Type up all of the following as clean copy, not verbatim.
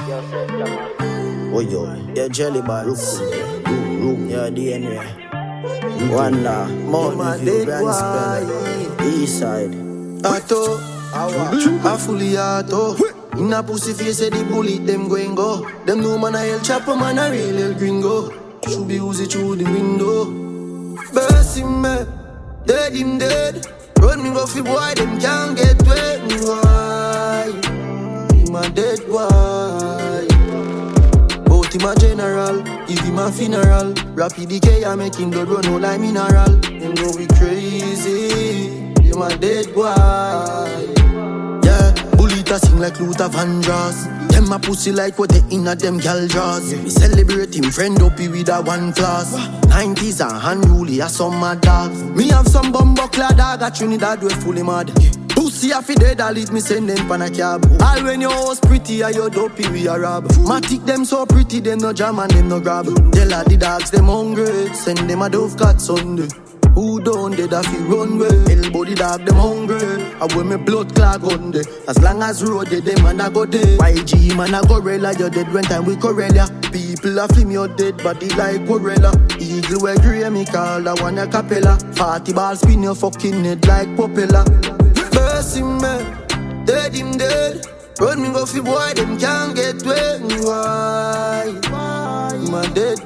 Oh yo, yeah, jelly balls. Yeah, DNA. Wanda, Mountain View, Grand Spell, East Side. Ato, I fully ato. In a pussy face, say the bullet, them going go. Them no man a hell chopper, man a real hell gringo. Should be Uzi through the window. Burst him, dead him dead. Run me go fi boy, them can't get wet. Why? Him a dead boy. Bout him a general, if him a funeral. Rapid decay, I make him blood run out like mineral. Them know we crazy. Him a dead boy. Yeah, bullet a sing like Luther Vandross. Them a pussy like what they inna them gal jaws. Me celebrate him friend up with a one class. 90s and unruly as some mad dogs. Me have some bumbuckler dog at Trinidad we fully mad. Pussy a fi dead, I leave me send them pan a cab. All when your house pretty and your dopey we a rob. Matic them so pretty, them no jam and them no grab. Tell her the dogs them hungry, send them a dove cat Sunday. Who don't dead a fi run way? Elbow the dog them hungry. I wear me blood clog on day. As long as road dead, them man a go dead. YG man a gorilla, you dead when time we Corella. People a film your dead body like gorilla. Eagle we grey, me call that one a capella. 40 ball spin your fucking head like propeller. Burst him dead him dead. Run me go fi boy, them can't get wet. Why? My dead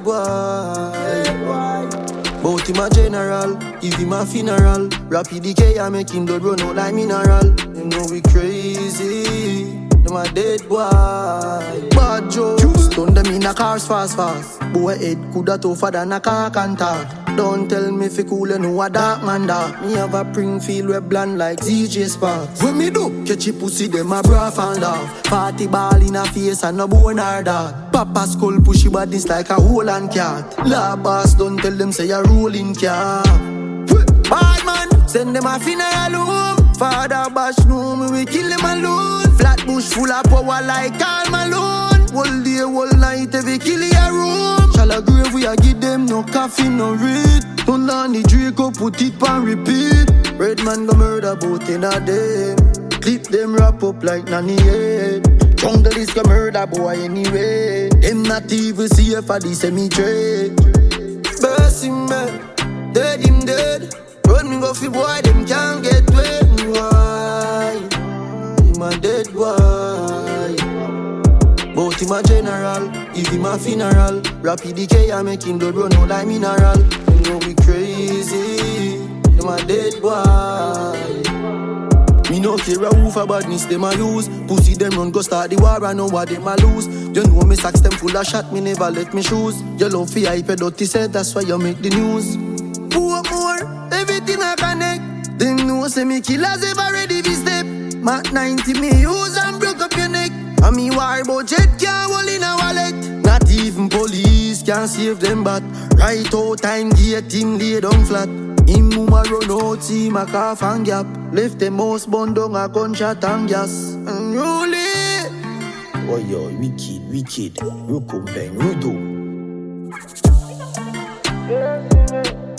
boy. Bout him a general, if him a funeral. Rapid decay, I make him blood run out like mineral. Them know we crazy. Them a dead boy. Bad jokes, turn them in a cars fast. Boy head coulda tougher than a car can talk. Don't tell me fi cool and know a dark man dark. Me have a pring feel we bland like ZJ Sparks. When me do, catch a pussy them a bra and off. 40 ball in a face and no bone or dog. Papa skull pushy badness like a hole and cat. La boss don't tell them say a rolling car. Bad man, send them a funeral home. Father bash no me we kill him alone. Flat bush full of power like Karl Malone. Whole day, whole night, every kill your room. Shall I grave we a give them no coffee, no read. Turn on the Draco, put it and repeat. Red man go murder both in a day. Clip them wrap up like nanny head. Jungle is go murder boy anyway. Them not even see for the cemetery. Burst him dead him dead. Run me go fi boy, them can't get wet. Why? Him a dead boy. Bout him a general, if him a funeral. Rapid decay, I make him blood run out like mineral. Them know we crazy. Them a dead boy. Me no care who for badness them a use. Pussy them run go start the war and know what them a lose. You know me socks them full of shot, me never let me shoes. You love fi hype a dirty set, that's why you make the news. Poor more, everything I connect. Them know say me killers ever ready to step. Mac 90 me use and broke up your neck. And me war budget can't hold in a wallet. Not even police can save them but right out time gate him lay down flat. Him mama run out see my calf and gap. Left them house bun down a gunshot and gas. Unruly. Oh yo, wicked. Rukumpeng, Rudo.